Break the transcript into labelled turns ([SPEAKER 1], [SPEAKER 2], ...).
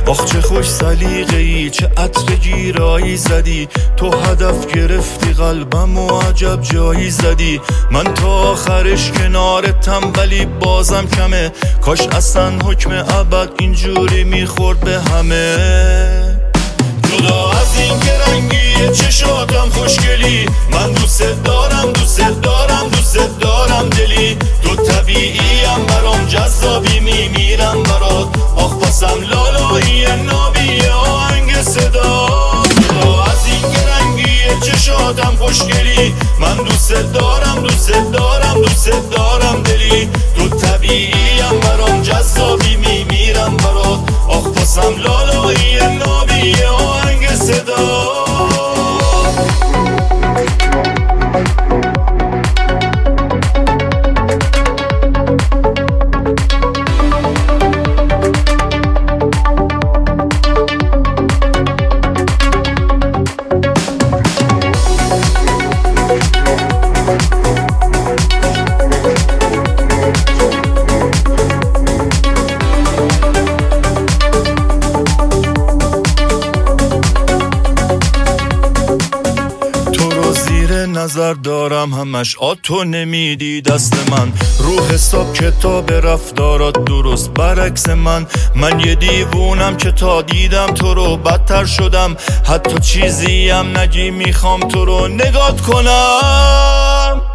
[SPEAKER 1] آخ چه خوش سلیقه‌ای، چه عطر گیرایی زدی، تو هدف گرفتی قلبم و عجب جایی زدی. من تا آخرش کنارتم ولی بازم کمه، کاش اصلا حکم ابد اینجوری میخورد به همه. جدا از این که رنگی چشاتم خوشگلی، من دوست دارم دوست دارم دوست دارم دلی. تو طبیعیم برام جذابی میمیرم برات، آخ باسم لالایی نابی آهنگ صدا. جدا از این که رنگی چشاتم خوشگلی، من دوست دارم دوست دارم دوست دارم دلی. تو طبیعیم برام جذابی میمیرم برات، آخ باسم لالایی نابی آهنگ صدا. نظر دارم همش تو نمیدی دست من، رو حساب کتاب رفتارات درست برعکس من یه دیوونم که تا دیدم تو رو بدتر شدم، حتی چیزی هم نگی میخوام تو رو نگات کنم.